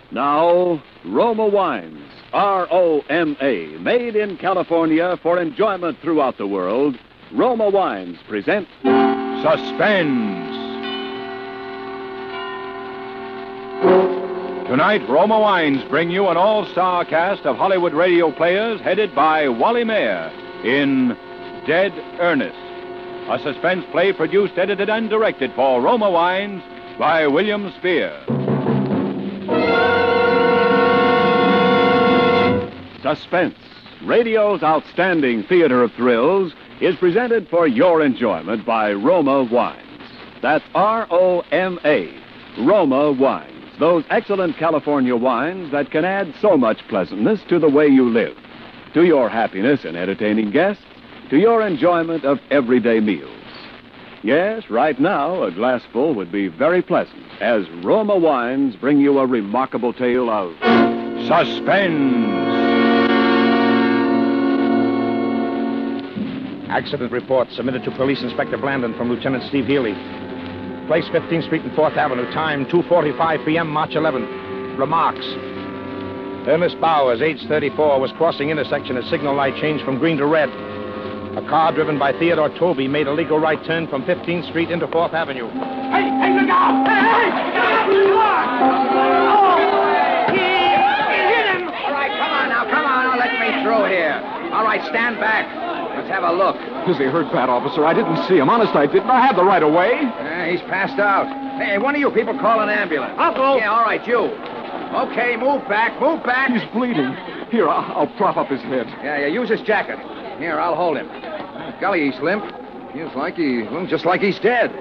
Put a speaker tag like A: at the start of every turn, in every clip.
A: Now, Roma Wines, R-O-M-A, made in California for enjoyment throughout the world. Roma Wines present
B: Suspense. Tonight, Roma Wines bring you an all-star cast of Hollywood radio players headed by Wally Mayer in Dead Earnest, a suspense play produced, edited, and directed for Roma Wines by William Spear.
A: Suspense, radio's outstanding theater of thrills, is presented for your enjoyment by Roma Wines. That's R-O-M-A, Roma Wines, those excellent California wines that can add so much pleasantness to the way you live, to your happiness in entertaining guests, to your enjoyment of everyday meals. Yes, right now, a glassful would be very pleasant, as Roma Wines bring you a remarkable tale of
B: Suspense.
C: Accident report submitted to Police Inspector Blandon from Lieutenant Steve Healy. Place 15th Street and 4th Avenue. Time 2:45 p.m., March 11th. Remarks. Ernest Bowers, age 34, was crossing intersection as signal light changed from green to red. A car driven by Theodore Toby made a legal right turn from 15th Street into 4th Avenue.
D: Hey, look out! Hey! Oh! He hit him!
E: All right, come on, let me through here. All right, stand back. Let's have a look.
F: Is he hurt bad, officer? I didn't see him. Honest, I didn't. I had the right of way.
E: He's passed out. Hey, one of you people call an ambulance.
D: Uncle!
E: Yeah, all right, you. Okay, move back.
F: He's bleeding. Here, I'll prop up his head.
E: Yeah, use his jacket. Here, I'll hold him. Golly, he's limp. Feels like just like he's dead.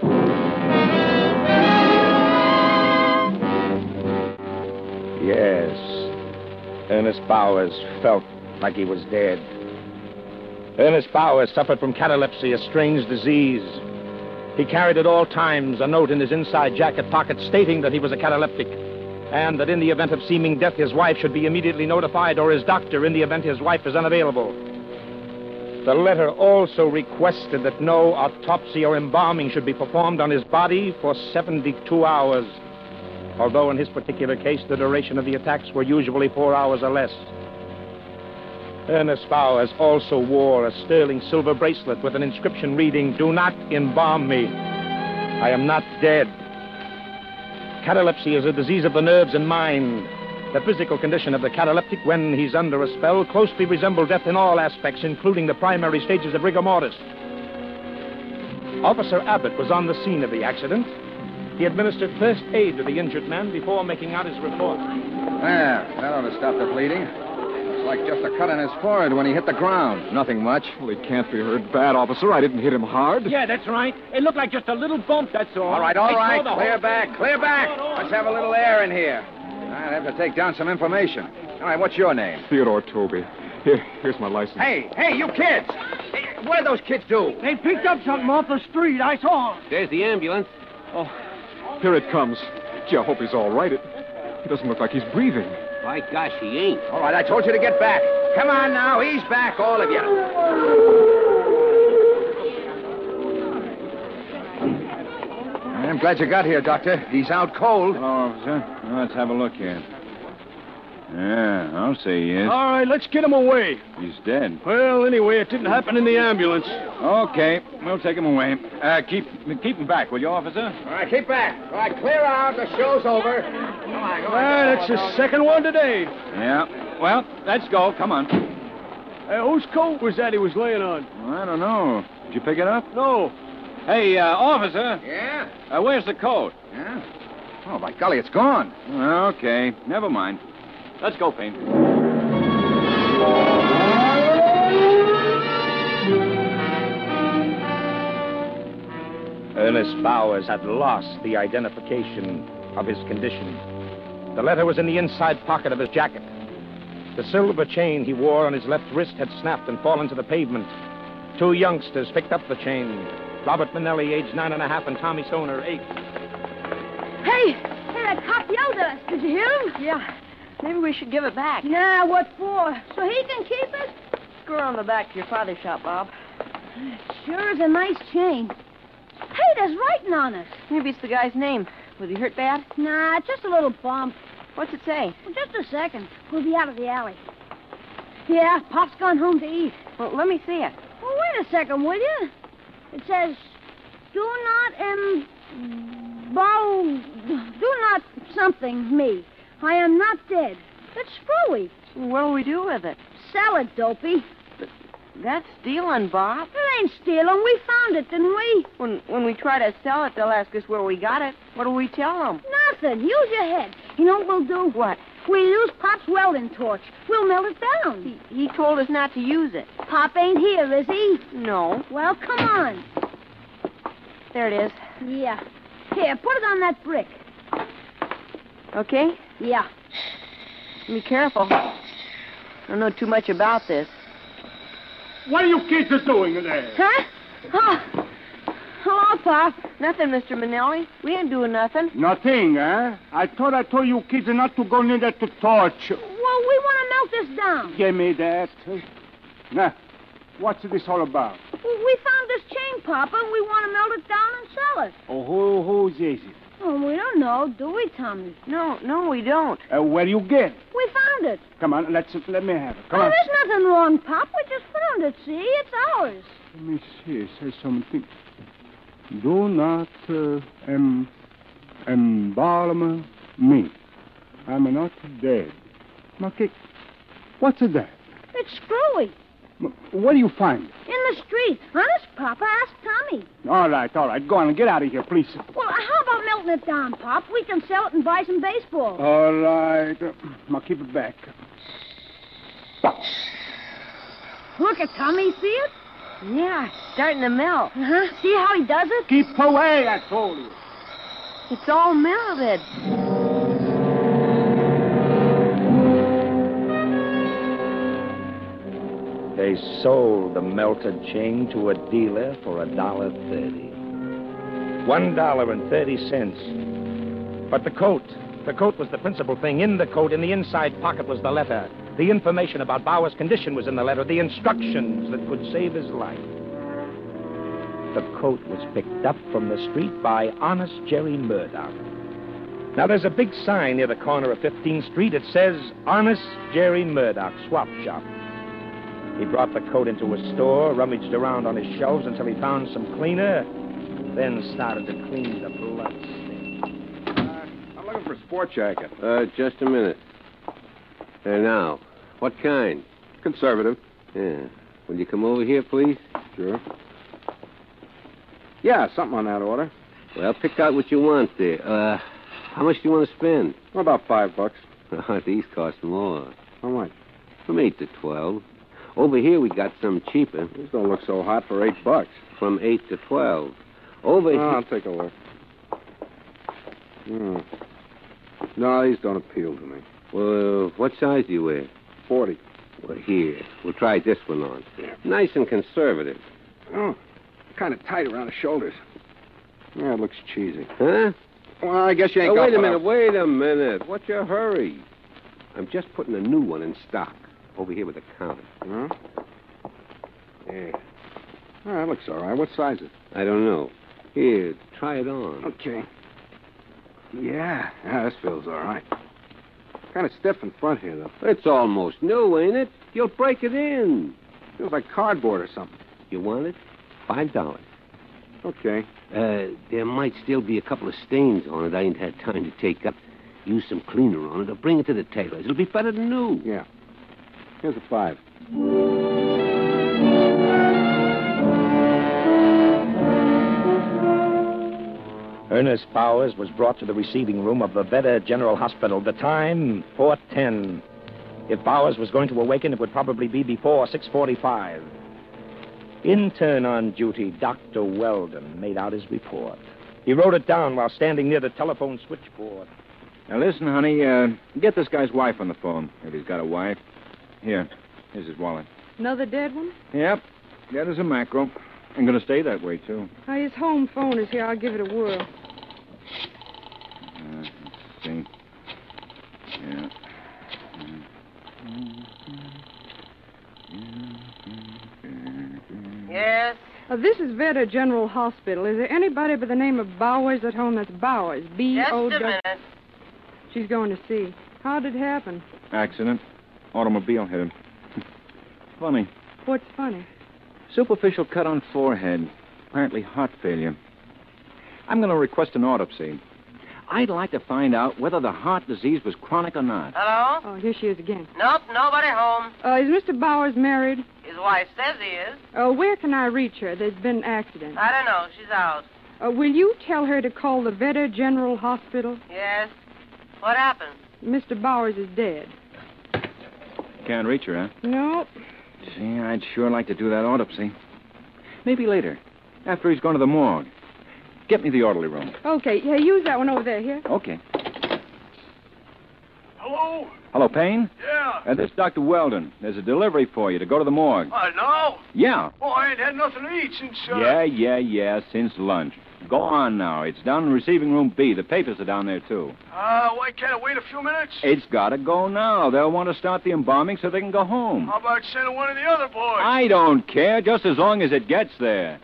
C: Yes. Ernest Bowers felt like he was dead. Ernest Bowers suffered from catalepsy, a strange disease. He carried at all times a note in his inside jacket pocket stating that he was a cataleptic, and that in the event of seeming death, his wife should be immediately notified, or his doctor in the event his wife is unavailable. The letter also requested that no autopsy or embalming should be performed on his body for 72 hours, although in his particular case, the duration of the attacks were usually 4 hours or less. Ernest Bowers also wore a sterling silver bracelet with an inscription reading, "Do not embalm me. I am not dead." Catalepsy is a disease of the nerves and mind. The physical condition of the cataleptic when he's under a spell closely resembles death in all aspects, including the primary stages of rigor mortis. Officer Abbott was on the scene of the accident. He administered first aid to the injured man before making out his report.
E: There, that ought to stop the bleeding. Looks like just a cut on his forehead when he hit the ground. Nothing much.
F: Well, he can't be hurt bad, officer. I didn't hit him hard.
D: Yeah, that's right. It looked like just a little bump, that's all.
E: All right. Clear back. Let's have a little air in here. I'd have to take down some information. All right, what's your name?
F: Theodore Toby. Here's my license.
E: Hey, you kids! Hey, what did those kids do?
D: They picked up something off the street. I saw them.
G: There's the ambulance.
F: Oh, here it comes. Gee, I hope he's all right. It doesn't look like he's breathing.
G: By gosh, he ain't.
E: All right, I told you to get back. Come on now, ease back, all of you. I'm glad you got here, Doctor. He's out cold.
B: Hello, officer. Well, let's have a look here. Yeah, I'll say he is.
D: All right, let's get him away.
B: He's dead.
D: Well, anyway, it didn't happen in the ambulance.
B: Okay, we'll take him away. Keep him back, will you, officer?
E: All right, keep back. All right, clear out. The show's over. Come on.
D: That's the second one today.
B: Yeah. Well, let's go. Come on.
D: Whose coat was that he was laying on?
B: I don't know. Did you pick it up?
D: No.
B: Hey, officer.
E: Yeah?
B: Where's the coat?
E: Yeah? Oh, by golly, it's gone.
B: Okay, never mind. Let's go, Payne.
C: Ernest Bowers had lost the identification of his condition. The letter was in the inside pocket of his jacket. The silver chain he wore on his left wrist had snapped and fallen to the pavement. Two youngsters picked up the chain. Robert Manelli, age 9.5, and Tommy Stoner, 8.
H: Hey, that cop yelled at us. Did you hear him?
I: Yeah. Maybe we should give it back.
H: Nah, what for? So he can keep it?
I: Screw on the back to your father's shop, Bob.
H: Sure is a nice chain. Hey, there's writing on it.
I: Maybe it's the guy's name. Was he hurt bad?
H: Nah, just a little bump.
I: What's it say?
H: Well, just a second. We'll be out of the alley. Yeah, Pop's gone home to eat.
I: Well, let me see it.
H: Well, wait a second, will you? It says, do not something me. I am not dead. It's screwy.
I: What'll we do with it?
H: Sell it, Dopey.
I: That's stealing, Bob.
H: It ain't stealing. We found it, didn't we?
I: When we try to sell it, they'll ask us where we got it. What do we tell them?
H: Nothing. Use your head. You know what we'll do?
I: What?
H: We'll use Pop's welding torch. We'll melt it down.
I: He told us not to use it.
H: Pop ain't here, is he?
I: No.
H: Well, come on.
I: There it is.
H: Yeah. Here, put it on that brick.
I: Okay?
H: Yeah.
I: Be careful. I don't know too much about this.
D: What are you kids doing there?
H: Huh? Oh. Hello, Pop.
I: Nothing, Mr. Manelli. We ain't doing nothing.
D: Nothing, eh? I thought I told you kids not to go near that torch.
H: Well, we want to melt this down.
D: Give me that. Now, what's this all about?
H: Well, we found this chain, Papa, and we want to melt it down and sell it.
D: Oh, who's this?
H: Oh, we don't know, do we, Tommy?
I: No, we don't.
D: Where you get?
H: We found it.
D: Come on, let me have it. Come
H: Oh,
D: on.
H: there's nothing wrong, Pop. We just found it, see? It's ours.
D: Let me see. It says something. Do not embalm me. I'm not dead. Okay. What's that?
H: It's screwy.
D: Where do you find it?
H: In the street. Honest, Papa. Ask Tommy.
D: All right. Go on and get out of here, please.
H: Well, how about melting it down, Pop? We can sell it and buy some baseball.
D: All right. I'll keep it back.
H: Look at Tommy. See it?
I: Yeah, it's starting to melt.
H: Uh-huh. See how he does it?
D: Keep away, I told you.
I: It's all melted.
C: They sold the melted chain to a dealer for $1.30. $1.30. But the coat was the principal thing. In the coat, in the inside pocket, was the letter. The information about Bauer's condition was in the letter. The instructions that could save his life. The coat was picked up from the street by Honest Jerry Murdoch. Now, there's a big sign near the corner of 15th Street. It says, Honest Jerry Murdoch, Swap Shop. He brought the coat into a store, rummaged around on his shelves until he found some cleaner, then started to clean the blood stain.
E: I'm looking for a sport jacket.
G: Just a minute. Now, what kind?
E: Conservative.
G: Yeah. Will you come over here, please?
E: Sure. Yeah, something on that order.
G: Well, pick out what you want there. How much do you want to spend?
E: About $5.
G: These cost more.
E: How much?
G: From 8 to 12. Over here, we got some cheaper.
E: These don't look so hot for $8.
G: From 8 to 12. Over here...
E: I'll take a look. No, these don't appeal to me.
G: Well, what size do you wear?
E: 40.
G: Well, here. We'll try this one on.
E: Yeah.
G: Nice and conservative.
E: Oh, kind of tight around the shoulders. Yeah, it looks cheesy.
G: Huh?
E: Well, I guess you ain't got
G: wait a
E: what
G: minute, wait a minute. What's your hurry? I'm just putting a new one in stock. Over here with the counter.
E: Huh? Yeah. Oh, that looks all right. What size is it?
G: I don't know. Here, try it on.
E: Okay. Yeah, this feels all right. Kind of stiff in front here, though.
G: It's almost new, ain't it? You'll break it in.
E: Feels like cardboard or something.
G: You want it? $5.
E: Okay.
G: There might still be a couple of stains on it I ain't had time to take up. Use some cleaner on it or bring it to the tailor's. It'll be better than new.
E: Yeah. Here's a 5.
C: Ernest Bowers was brought to the receiving room of the Vedder General Hospital. The time, 4:10. If Bowers was going to awaken, it would probably be before 6:45. Intern on duty, Dr. Weldon, made out his report. He wrote it down while standing near the telephone switchboard.
B: Now, listen, honey, get this guy's wife on the phone, if he's got a wife. Here's his wallet.
J: Another dead one?
B: Yep. Dead as a mackerel. I'm going to stay that way, too.
J: His home phone is here. I'll give it a whirl.
B: Let's see. Yeah.
I: Yes?
J: This is Vedder General Hospital. Is there anybody by the name of Bowers at home? That's Bowers. B-O-W...
I: Just a minute.
J: She's going to see. How did it happen?
B: Accident. Automobile hit him. Funny.
J: What's funny?
B: Superficial cut on forehead. Apparently heart failure. I'm going to request an autopsy. I'd like to find out whether the heart disease was chronic or not.
I: Hello?
J: Oh, here she is again.
I: Nope, nobody home.
J: Is Mr. Bowers married?
I: His wife says he is.
J: Where can I reach her? There's been an accident.
I: I don't know. She's out.
J: Will you tell her to call the Vetter General Hospital?
I: Yes. What happened?
J: Mr. Bowers is dead.
B: Can't reach her, huh?
J: Nope.
B: Gee, I'd sure like to do that autopsy. Maybe later, after he's gone to the morgue. Get me the orderly room.
J: Okay, yeah, use that one over there, here.
B: Okay.
K: Hello?
B: Hello, Payne?
K: Yeah.
B: This is Dr. Weldon. There's a delivery for you to go to the morgue.
K: No?
B: Yeah.
K: Oh, I ain't had nothing to eat since,
B: Yeah, since lunch. Go on now. It's down in receiving room B. The papers are down there, too.
K: Why can't I wait a few minutes?
B: It's got to go now. They'll want to start the embalming so they can go home.
K: How about sending one of the other boys?
B: I don't care, just as long as it gets there.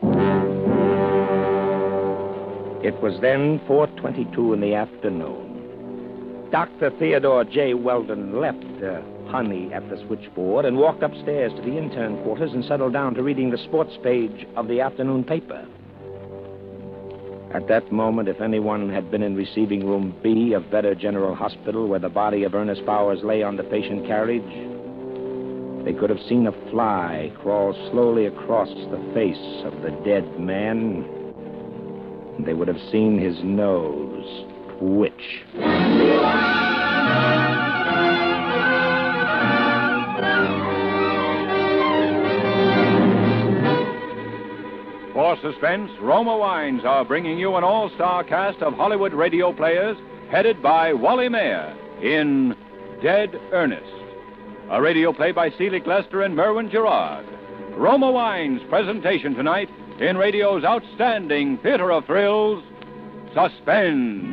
C: It was then 4:22 in the afternoon. Dr. Theodore J. Weldon left Honey at the switchboard and walked upstairs to the intern quarters and settled down to reading the sports page of the afternoon paper. At that moment, if anyone had been in receiving room B of Vetter General Hospital, where the body of Ernest Bowers lay on the patient carriage, they could have seen a fly crawl slowly across the face of the dead man. They would have seen his nose twitch.
B: For suspense, Roma Wines are bringing you an all-star cast of Hollywood radio players headed by Wally Mayer in Dead Ernest, a radio play by Selig Lester and Merwin Gerard. Roma Wines' presentation tonight in radio's outstanding theater of thrills, Suspense.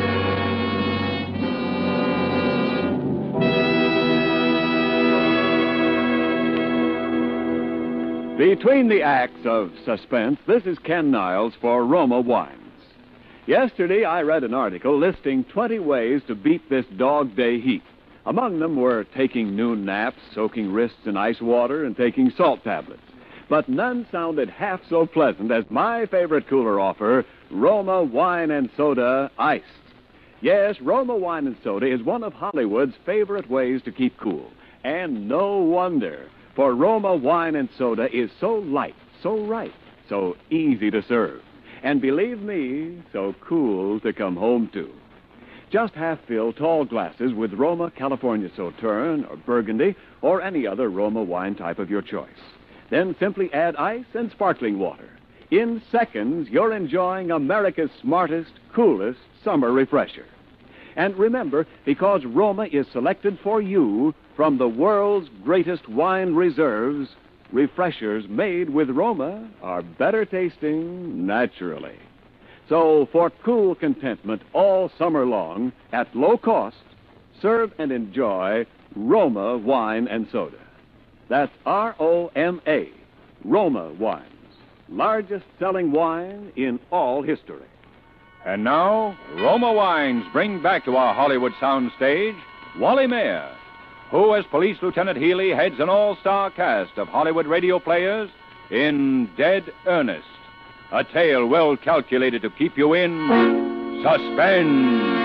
A: Between the acts of Suspense, this is Ken Niles for Roma Wines. Yesterday, I read an article listing 20 ways to beat this dog day heat. Among them were taking noon naps, soaking wrists in ice water, and taking salt tablets. But none sounded half so pleasant as my favorite cooler offer, Roma Wine and Soda Iced. Yes, Roma Wine and Soda is one of Hollywood's favorite ways to keep cool. And no wonder, for Roma Wine and Soda is so light, so right, so easy to serve. And believe me, so cool to come home to. Just half-fill tall glasses with Roma California Sauterne or Burgundy or any other Roma wine type of your choice. Then simply add ice and sparkling water. In seconds, you're enjoying America's smartest, coolest summer refresher. And remember, because Roma is selected for you from the world's greatest wine reserves, refreshers made with Roma are better tasting naturally. So, for cool contentment all summer long, at low cost, serve and enjoy Roma Wine and Soda. That's R-O-M-A, Roma Wines. Largest selling wine in all history.
B: And now, Roma Wines bring back to our Hollywood soundstage Wally Mayer, who, as Police Lieutenant Healy, heads an all-star cast of Hollywood radio players in Dead Ernest, a tale well calculated to keep you in suspense.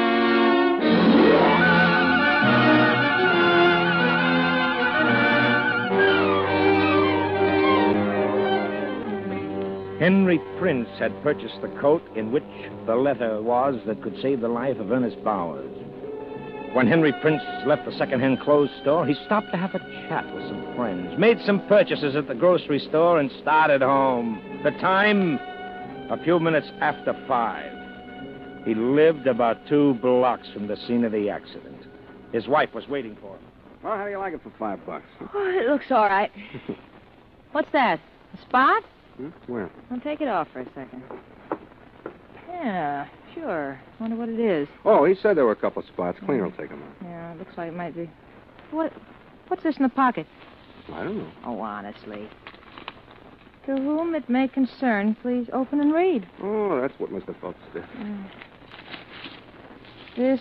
C: Henry Prince had purchased the coat in which the letter was that could save the life of Ernest Bowers. When Henry Prince left the second-hand clothes store, he stopped to have a chat with some friends, made some purchases at the grocery store, and started home. The time, a few minutes after 5. He lived about 2 blocks from the scene of the accident. His wife was waiting for him.
E: Well, how do you like it for $5?
I: Oh, it looks all right. What's that? A spot?
E: Where?
I: I'll take it off for a second. Yeah, sure. Wonder what it is.
E: Oh, he said there were a couple of spots. Cleaner will take them out.
I: Yeah, it looks like it might be. What's this in the pocket?
E: I don't know.
I: Oh, honestly. To whom it may concern, please open and read.
E: Oh, that's what Mr. Phelps did.
I: This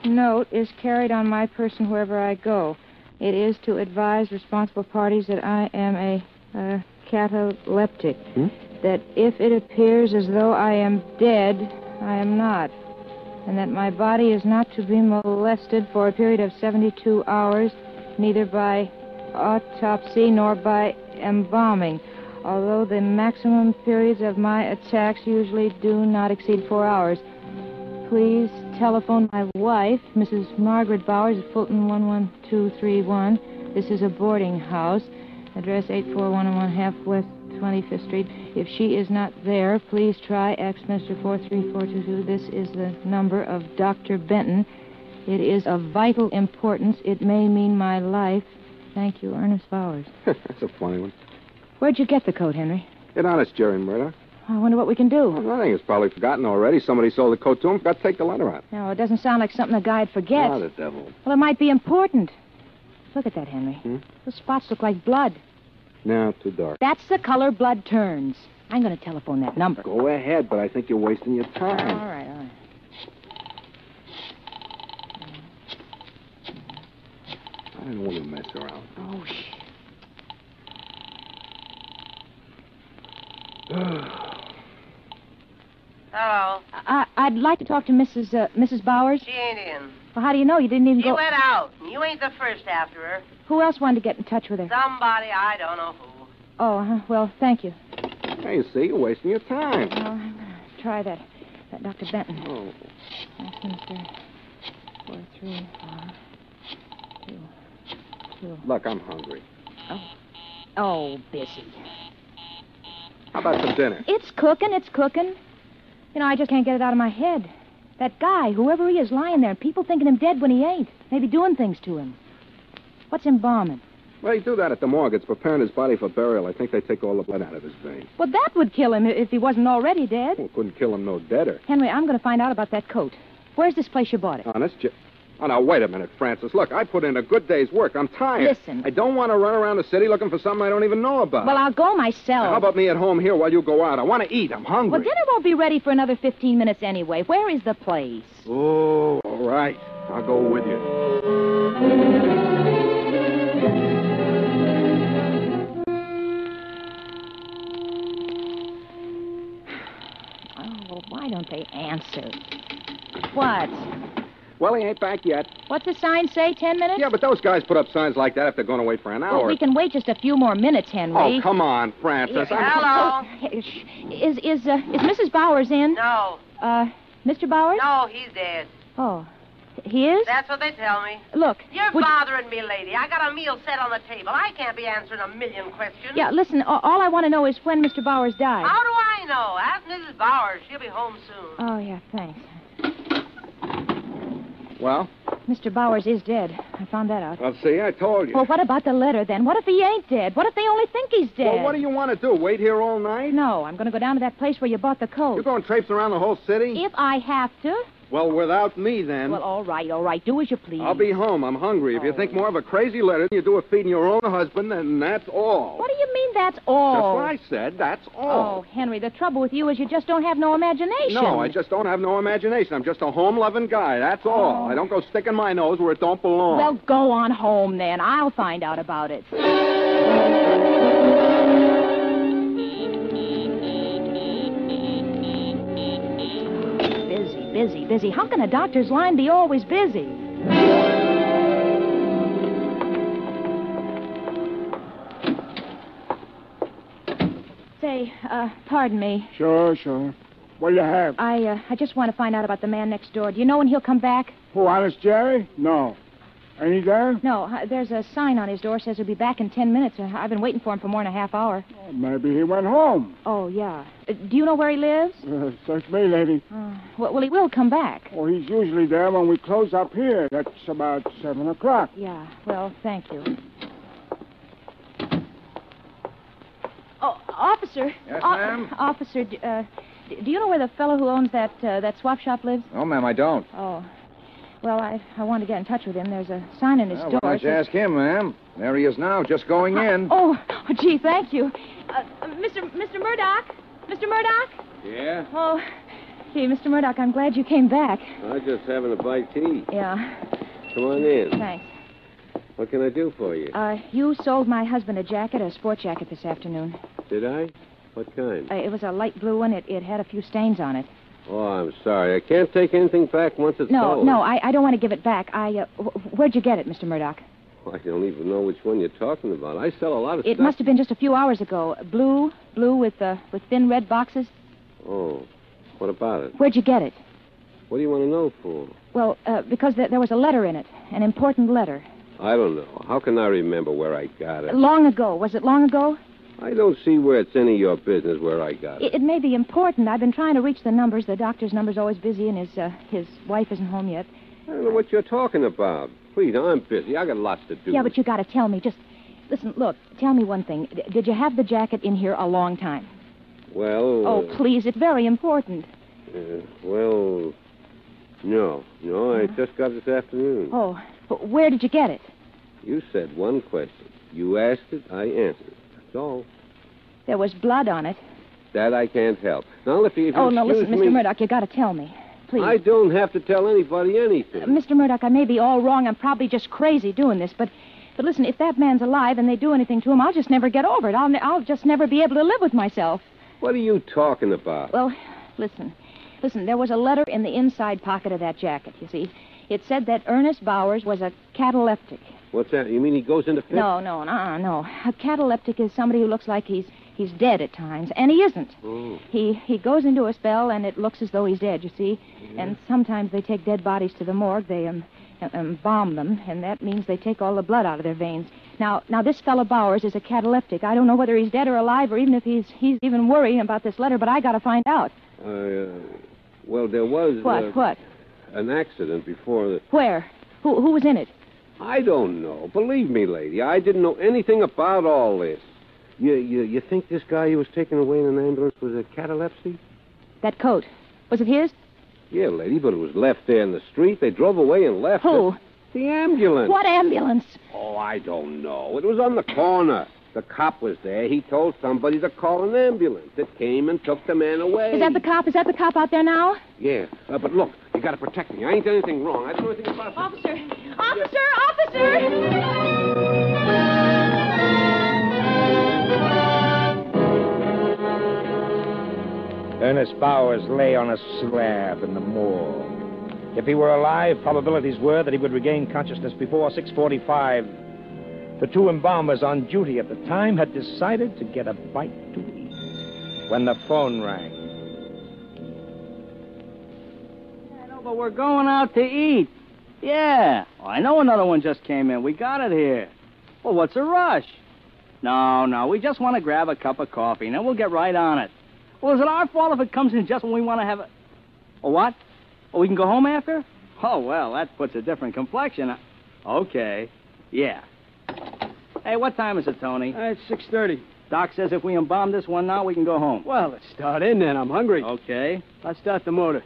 I: note is carried on my person wherever I go. It is to advise responsible parties that I am a cataleptic. That if it appears as though I am dead, I am not. And that my body is not to be molested for a period of 72 hours, neither by autopsy nor by embalming, although the maximum periods of my attacks usually do not exceed 4 hours. Please telephone my wife, Mrs. Margaret Bowers, at Fulton 11231. This is a boarding house. Address 84101 West 25th Street. If she is not there, please try Axminster 43422. This is the number of Dr. Benton. It is of vital importance. It may mean my life. Thank you, Ernest Bowers.
L: That's a funny one.
I: Where'd you get the coat, Henry?
L: Get honest, Jerry Murdoch.
I: I wonder what we can do.
L: Well, nothing. It's probably forgotten already. Somebody sold the coat to him. Got to take the letter out.
I: No, it doesn't sound like something a guy'd forget.
L: Ah, the devil.
I: Well, it might be important. Look at that, Henry. Those spots look like blood.
L: No, too dark.
I: That's the color blood turns. I'm going to telephone that number.
L: Go ahead, but I think you're wasting your time.
I: All right.
L: I don't want to mess around.
I: Oh,
M: Hello.
I: I'd like to talk to Mrs. Bowers.
M: She ain't in.
I: Well, how do you know? You didn't even
M: She
I: go...
M: went out. You ain't the first after her.
I: Who else wanted to get in touch with her?
M: Somebody, I don't know who.
I: Oh, well, thank you.
L: Hey, you see, you're wasting your time.
I: Well, I'm going to try that Dr. Benton.
L: Oh.
I: That's Mr. 43422.
L: Look, I'm hungry.
I: Oh, busy.
L: How about some dinner?
I: It's cooking. You know, I just can't get it out of my head. That guy, whoever he is, lying there, people thinking him dead when he ain't. Maybe doing things to him. What's embalming?
L: Well, they do that at the morgue. It's preparing his body for burial. I think they take all the blood out of his veins.
I: Well, that would kill him if he wasn't already dead.
L: Well, couldn't kill him no deader.
I: Henry, I'm going to find out about that coat. Where's this place you bought it?
L: Honest, Oh, now, wait a minute, Francis. Look, I put in a good day's work. I'm tired.
I: Listen.
L: I don't want to run around the city looking for something I don't even know about.
I: Well, I'll go myself.
L: Now, how about me at home here while you go out? I want to eat. I'm hungry.
I: Well, dinner won't be ready for another 15 minutes anyway. Where is the place?
L: Oh, all right. I'll go with you.
I: Oh, well, why don't they answer? What?
L: Well, he ain't back yet.
I: What's the sign say, 10 minutes?
L: Yeah, but those guys put up signs like that if they're going to wait for an hour.
I: Well, we can wait just a few more minutes, Henry.
L: Oh, come on, Francis.
M: Hello.
I: Is Mrs. Bowers in?
M: No.
I: Mr. Bowers?
M: No, he's dead.
I: Oh. He is?
M: That's what they tell me.
I: Look.
M: You're bothering me, lady. I got a meal set on the table. I can't be answering a million questions.
I: Yeah, listen, all I want to know is when Mr. Bowers died.
M: How do I know? Ask Mrs. Bowers. She'll be home soon.
I: Oh, yeah, thanks.
L: Well?
I: Mr. Bowers is dead. I found that out.
L: Well, see, I told you.
I: Well, what about the letter, then? What if he ain't dead? What if they only think he's dead?
L: Well, what do you want to do, wait here all night?
I: No, I'm going to go down to that place where you bought the coat.
L: You're going to traipse around the whole city?
I: If I have to.
L: Well, without me, then.
I: Well, all right. Do as you please.
L: I'll be home. I'm hungry. If you think more of a crazy letter than you do of feeding your own husband, then that's all.
I: What do you mean that's all?
L: That's what I said. That's all.
I: Oh, Henry, the trouble with you is you just don't have no imagination.
L: No, I just don't have no imagination. I'm just a home-loving guy. That's all. I don't go sticking my nose where it don't belong.
I: Well, go on home, then. I'll find out about it. Busy. How can a doctor's line be always busy? Say, pardon me.
D: Sure. What do you have?
I: I just want to find out about the man next door. Do you know when he'll come back?
D: Who, Honest Jerry? No. Ain't he there?
I: No, there's a sign on his door says he'll be back in 10 minutes. I've been waiting for him for more than a half hour.
D: Oh, maybe he went home.
I: Oh, yeah. Do you know where he lives?
D: Search me, lady.
I: Well, he will come back.
D: Oh, he's usually there when we close up here. That's about 7 o'clock.
I: Yeah, well, thank you. Oh, officer.
E: Yes, ma'am?
I: Officer, do you know where the fellow who owns that swap shop lives?
E: No, ma'am, I don't.
I: Oh. Well, I want to get in touch with him. There's a sign in his door.
E: Why don't you ask him, ma'am? There he is now, just going in.
I: Oh, gee, thank you. Mr. Murdoch? Mr. Murdoch?
E: Yeah?
I: Oh, Gee, Mr. Murdoch, I'm glad you came back.
G: I'm just having a bite to eat.
I: Yeah,
G: Come on in.
I: thanks.
G: What can I do for you?
I: You sold my husband a sport jacket this afternoon.
G: Did I? What kind?
I: It was a light blue one. It had a few stains on it.
G: Oh, I'm sorry. I can't take anything back once it's sold.
I: No, I don't want to give it back. Where'd you get it, Mr. Murdoch?
G: I don't even know which one you're talking about. I sell a lot of stuff.
I: It must have been just a few hours ago. Blue with thin red boxes.
G: Oh, what about it?
I: Where'd you get it?
G: What do you want to know for?
I: Well, because there was a letter in it, an important letter.
G: I don't know. How can I remember where I got it?
I: Long ago. Was it long ago?
G: I don't see where it's any of your business where I got it.
I: It may be important. I've been trying to reach the numbers. The doctor's number's always busy, and his wife isn't home yet.
G: I don't know what you're talking about. Please, I'm busy. I got lots to do.
I: Yeah, but you got to tell me. Just listen. Look, tell me one thing. Did you have the jacket in here a long time?
G: Well.
I: Oh, please! It's very important.
G: Well, no. I just got it this afternoon.
I: Oh, but where did you get it?
G: You said one question. You asked it, I answered it. That's all.
I: There was blood on it.
G: That I can't help. Now, if you
I: no, listen,
G: excuse me...
I: Mr. Murdoch, you got to tell me. Please.
G: I don't have to tell anybody anything.
I: Mr. Murdoch, I may be all wrong. I'm probably just crazy doing this, but listen, if that man's alive and they do anything to him, I'll just never get over it. I'll just never be able to live with myself.
G: What are you talking about?
I: Well, listen, there was a letter in the inside pocket of that jacket, you see. It said that Ernest Bowers was a cataleptic.
G: What's that? You mean he goes into fits?
I: No. A cataleptic is somebody who looks like he's dead at times, and he isn't.
G: Oh.
I: He goes into a spell, and it looks as though he's dead, you see. Yeah. And sometimes they take dead bodies to the morgue. They embalm them, and that means they take all the blood out of their veins. Now this fellow Bowers is a cataleptic. I don't know whether he's dead or alive, or even if he's even worrying about this letter, but I got to find out.
G: Well, there was...
I: What?
G: An accident before the...
I: Where? Who was in it?
G: I don't know. Believe me, lady, I didn't know anything about all this. You think this guy who was taken away in an ambulance was a catalepsy?
I: That coat. Was it his?
G: Yeah, lady, but it was left there in the street. They drove away and left
I: Who?
G: it. The ambulance.
I: What ambulance?
G: Oh, I don't know. It was on the corner. The cop was there. He told somebody to call an ambulance. It came and took the man away.
I: Is that the cop? Is that the cop out there now?
G: Yeah. But look, you got to protect me. I ain't done anything wrong. I don't know anything about it.
I: Officer!
C: Ernest Bowers lay on a slab in the morgue. If he were alive, probabilities were that he would regain consciousness before 6:45. The two embalmers on duty at the time had decided to get a bite to eat when the phone rang.
N: I know, but we're going out to eat. Yeah. Oh, I know another one just came in. We got it here. Well, what's the rush? No. We just want to grab a cup of coffee, and then we'll get right on it. Well, is it our fault if it comes in just when we want to have it? Oh, what? Oh, we can go home after? Oh, well, that puts a different complexion. Okay. Yeah. Hey, what time is it, Tony?
O: It's 6:30.
N: Doc says if we embalm this one now, we can go home.
O: Well, let's start in then. I'm hungry.
N: Okay.
O: Let's start the motor.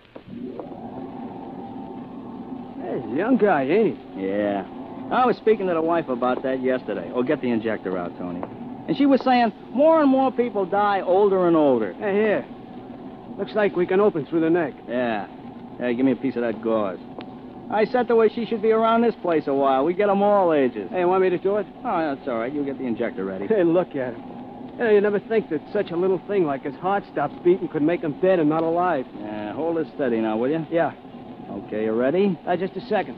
O: Hey, he's a young guy, ain't he?
N: Yeah. I was speaking to the wife about that yesterday. Oh, get the injector out, Tony. And she was saying more and more people die older and older.
O: Hey, here. Looks like we can open through the neck.
N: Yeah. Hey, give me a piece of that gauze. I said the way she should be around this place a while. We get them all ages.
O: Hey, you want me to do it?
N: Oh, that's all right. You get the injector ready.
O: Hey, look at him. You never think that such a little thing like his heart stops beating could make him dead and not alive.
N: Yeah, hold it steady now, will you?
O: Yeah.
N: Okay, you ready?
O: Just a second.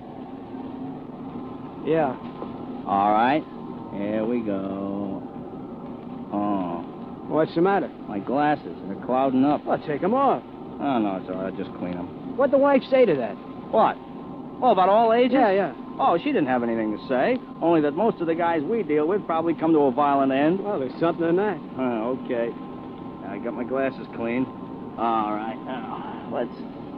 O: Yeah.
N: All right. Here we go. Oh.
O: What's the matter?
N: My glasses. They're clouding up.
O: Well, take them off.
N: Oh, no, it's all right. I'll just clean them.
O: What'd the wife say to that?
N: What? Oh, about all ages?
O: Yeah.
N: Oh, she didn't have anything to say. Only that most of the guys we deal with probably come to a violent end.
O: Well, there's something in that.
N: Okay. I got my glasses clean. All right. Let's...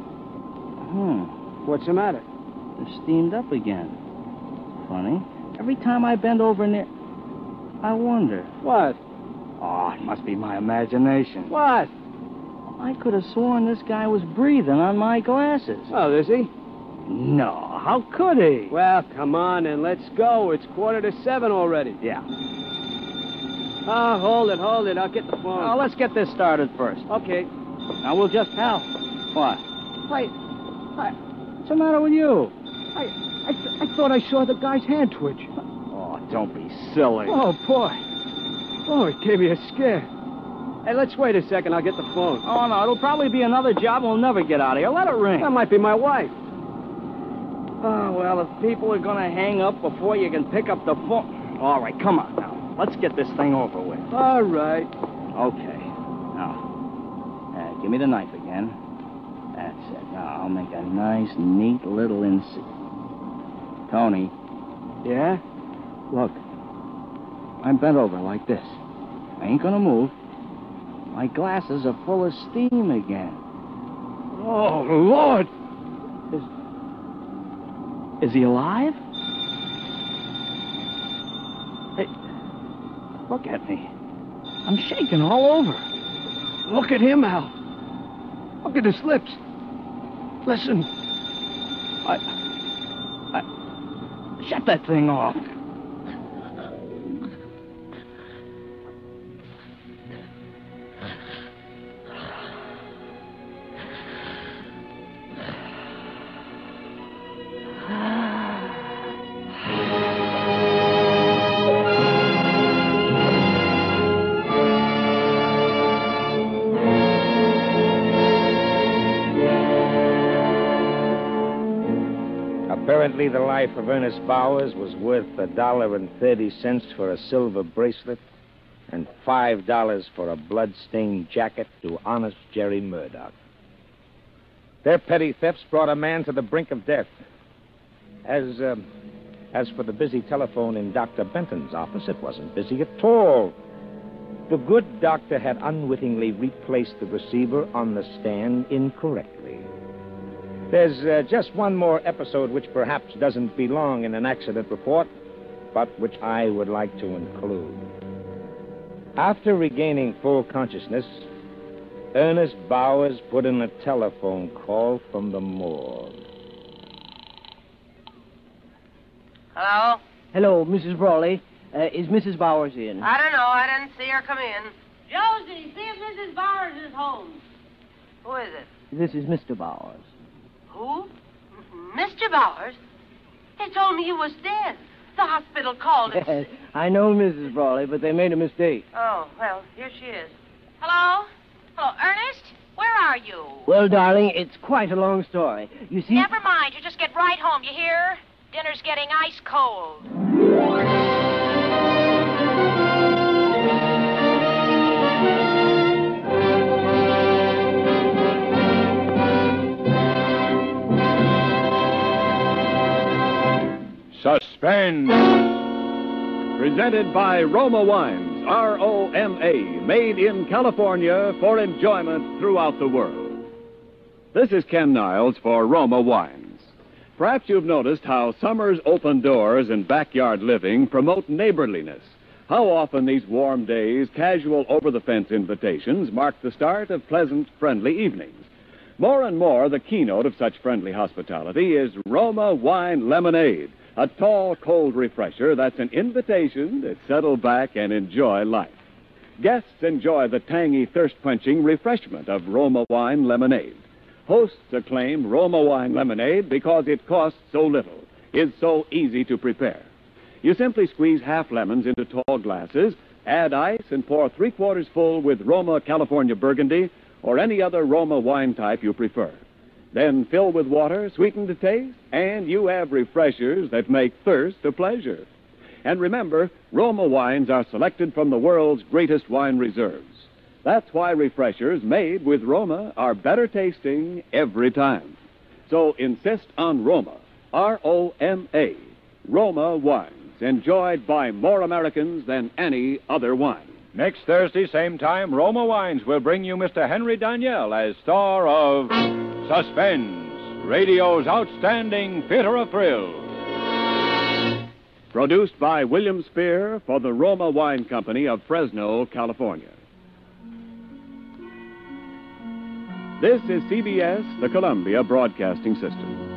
O: What's the matter?
N: They're steamed up again. Funny. Every time I bend over near... I wonder.
O: What?
N: Oh, it must be my imagination.
O: What?
N: I could have sworn this guy was breathing on my glasses.
O: Oh, is he?
N: No, how could he?
O: Well, come on and let's go. It's 6:45 already.
N: Yeah.
O: Oh, hold it. I'll get the phone.
N: Now, let's get this started first.
O: Okay.
N: Now, we'll just...
O: Hal,
N: What? What's the matter with you?
O: I thought I saw the guy's hand twitch.
N: Oh, don't be silly.
O: Oh, boy. Oh, it gave me a scare. Hey, let's wait a second. I'll get the phone.
N: Oh, no, it'll probably be another job and we'll never get out of here. Let it ring.
O: That might be my wife.
N: Oh, well, if people are going to hang up before you can pick up the phone... All right, come on now. Let's get this thing over with.
O: All right.
N: Okay. Now, give me the knife again. That's it. Now, I'll make a nice, neat little incision. Tony.
O: Yeah?
N: Look. I'm bent over like this. I ain't gonna move. My glasses are full of steam again.
O: Oh, Lord!
N: Is he alive? Hey, look at me. I'm shaking all over.
O: Look at him, Al. Look at his lips. Listen.
N: Shut that thing off.
C: Apparently, the life of Ernest Bowers was worth $1.30 for a silver bracelet and $5 for a blood-stained jacket to honest Jerry Murdoch. Their petty thefts brought a man to the brink of death. As for the busy telephone in Dr. Benton's office, it wasn't busy at all. The good doctor had unwittingly replaced the receiver on the stand incorrectly. There's just one more episode which perhaps doesn't belong in an accident report, but which I would like to include. After regaining full consciousness, Ernest Bowers put in a telephone call from the morgue.
M: Hello?
O: Hello, Mrs. Brawley. Is Mrs. Bowers in?
M: I don't know. I didn't see her come in. Josie, see if Mrs. Bowers is home. Who is it?
O: This is Mr. Bowers.
M: Who? Mr. Bowers? They told me he was dead. The hospital called it.
O: I know, Mrs. Brawley, but they made a mistake.
M: Oh, well, here she is. Hello? Hello, Ernest? Where are you?
O: Well, darling, it's quite a long story. You see...
P: Never mind. You just get right home, you hear? Dinner's getting ice cold.
B: Suspense.
A: Presented by Roma Wines, R-O-M-A, made in California for enjoyment throughout the world. This is Ken Niles for Roma Wines. Perhaps you've noticed how summer's open doors and backyard living promote neighborliness. How often these warm days, casual over-the-fence invitations mark the start of pleasant, friendly evenings. More and more, the keynote of such friendly hospitality is Roma Wine Lemonade, a tall, cold refresher that's an invitation to settle back and enjoy life. Guests enjoy the tangy, thirst-quenching refreshment of Roma Wine Lemonade. Hosts acclaim Roma Wine Lemonade because it costs so little, is so easy to prepare. You simply squeeze half lemons into tall glasses, add ice, and pour 3/4 full with Roma California Burgundy or any other Roma wine type you prefer. Then fill with water, sweeten to taste, and you have refreshers that make thirst a pleasure. And remember, Roma wines are selected from the world's greatest wine reserves. That's why refreshers made with Roma are better tasting every time. So insist on Roma, R-O-M-A, Roma wines, enjoyed by more Americans than any other wine.
B: Next Thursday, same time, Roma Wines will bring you Mr. Henry Daniell as star of Suspense, radio's outstanding theater of thrills.
A: Produced by William Spear for the Roma Wine Company of Fresno, California. This is CBS, the Columbia Broadcasting System.